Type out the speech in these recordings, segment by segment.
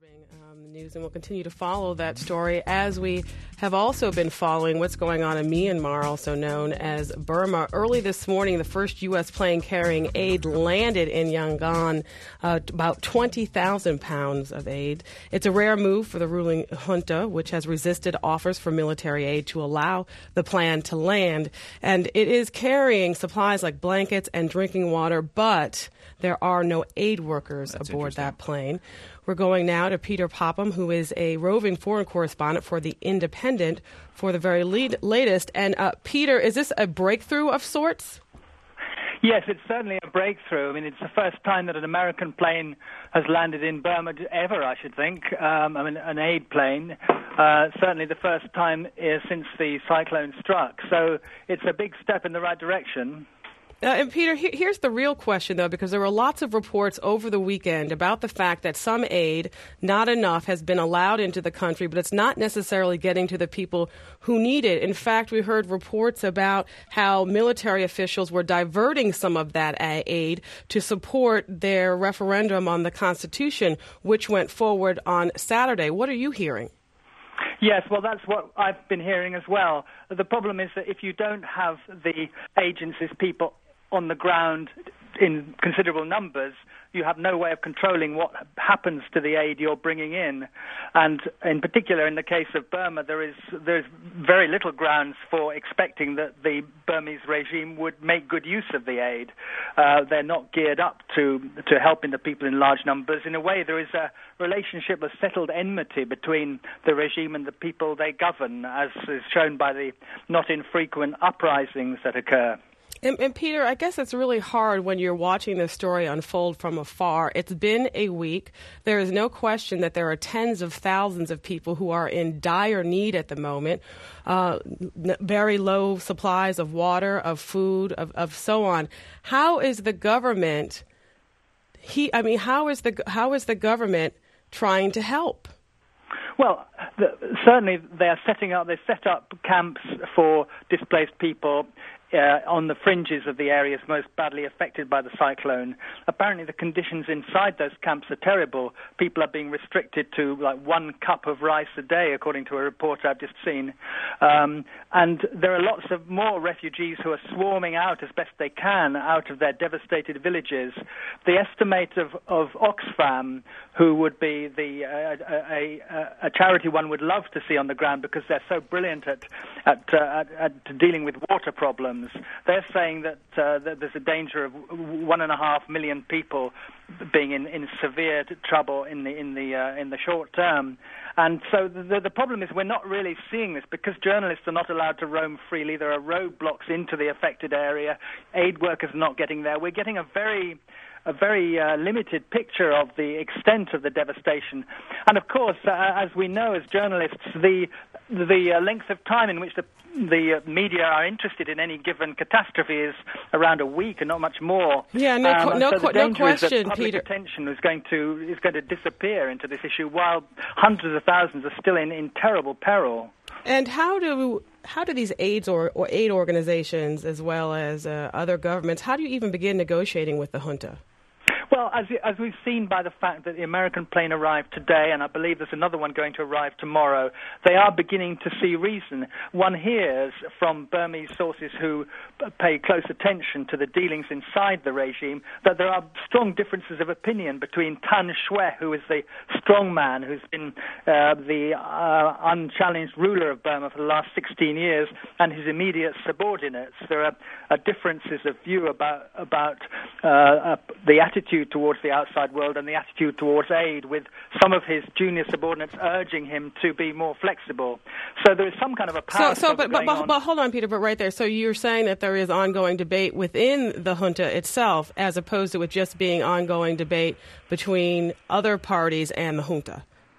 News, and we'll continue to follow that story as we have also been following what's going on in Myanmar, also known as Burma. Early this morning, the first U.S. plane carrying aid landed in Yangon, about 20,000 pounds of aid. It's a rare move for the ruling junta, which has resisted offers for military aid to allow the plan to land. And it is carrying supplies like blankets and drinking water, but there are no aid workers aboard that plane. We're going now to Peter Popham, who is a roving foreign correspondent for The Independent, for the very latest. And Peter, is this a breakthrough of sorts? Yes, it's certainly a breakthrough. I mean, it's the first time that an American plane has landed in Burma ever, I should think. An aid plane. Certainly the first time since the cyclone struck. So it's a big step in the right direction. And Peter, here's the real question, though, because there were lots of reports over the weekend about the fact that some aid, not enough, has been allowed into the country, but it's not necessarily getting to the people who need it. In fact, we heard reports about how military officials were diverting some of that aid to support their referendum on the Constitution, which went forward on Saturday. What are you hearing? Yes, well, that's what I've been hearing as well. The problem is that if you don't have the agencies, people on the ground in considerable numbers, you have no way of controlling what happens to the aid you're bringing in. And in particular, in the case of Burma, there's very little grounds for expecting that the Burmese regime would make good use of the aid. They're not geared up to helping the people in large numbers. In a way, there is a relationship of settled enmity between the regime and the people they govern, as is shown by the not infrequent uprisings that occur. And Peter, I guess it's really hard when you're watching this story unfold from afar. It's been a week. There is no question that there are tens of thousands of people who are in dire need at the moment. Very low supplies of water, of food, of so on. How is the government? How is the government trying to help? Well, certainly they set up camps for displaced people on the fringes of the areas most badly affected by the cyclone. Apparently the conditions inside those camps are terrible. People are being restricted to like 1 cup of rice a day, according to a report I've just seen. And there are lots of more refugees who are swarming out as best they can out of their devastated villages. The estimate of Oxfam, who would be a charity one would love to see on the ground because they're so brilliant at dealing with water problems. They're saying that there's a danger of 1.5 million people being in severe trouble in the short term. And so the problem is we're not really seeing this because journalists are not allowed to roam freely. There are roadblocks into the affected area. Aid workers are not getting there. We're getting a very limited picture of the extent of the devastation. And of course, as we know as journalists, the length of time in which the media are interested in any given catastrophe is around a week and not much more. Yeah, no question, is that public Peter. attention is going to disappear into this issue while hundreds of thousands are still in terrible peril. And how do these aid organizations, as well as other governments, how do you even begin negotiating with the junta? Well, as we've seen by the fact that the American plane arrived today, and I believe there's another one going to arrive tomorrow, they are beginning to see reason. One hears from Burmese sources who pay close attention to the dealings inside the regime that there are strong differences of opinion between Tan Shwe, who is the strong man who's been the unchallenged ruler of Burma for the last 16 years, and his immediate subordinates. There are differences of view about the attitude towards the outside world and the attitude towards aid, with some of his junior subordinates urging him to be more flexible. So there is some kind of a power but hold on, Peter, but right there. So you're saying that there is ongoing debate within the junta itself as opposed to it just being ongoing debate between other parties and the junta?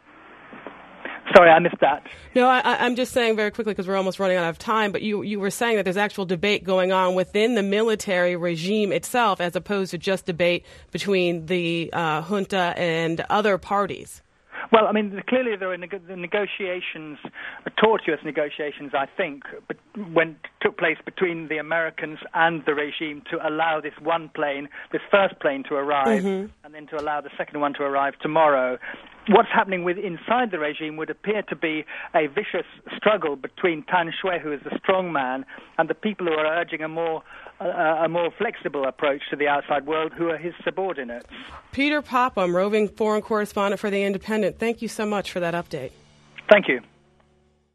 Sorry, I missed that. No, I'm just saying very quickly because we're almost running out of time, but you were saying that there's actual debate going on within the military regime itself as opposed to just debate between the junta and other parties. Well, I mean, clearly there are negotiations, tortuous negotiations, I think, took place between the Americans and the regime to allow this first plane to arrive, and then to allow the second one to arrive tomorrow. what's happening inside the regime would appear to be a vicious struggle between Tan Shui, who is the strong man, and the people who are urging a more flexible approach to the outside world, who are his subordinates. Peter Popham, roving foreign correspondent for The Independent, thank you so much for that update. Thank you.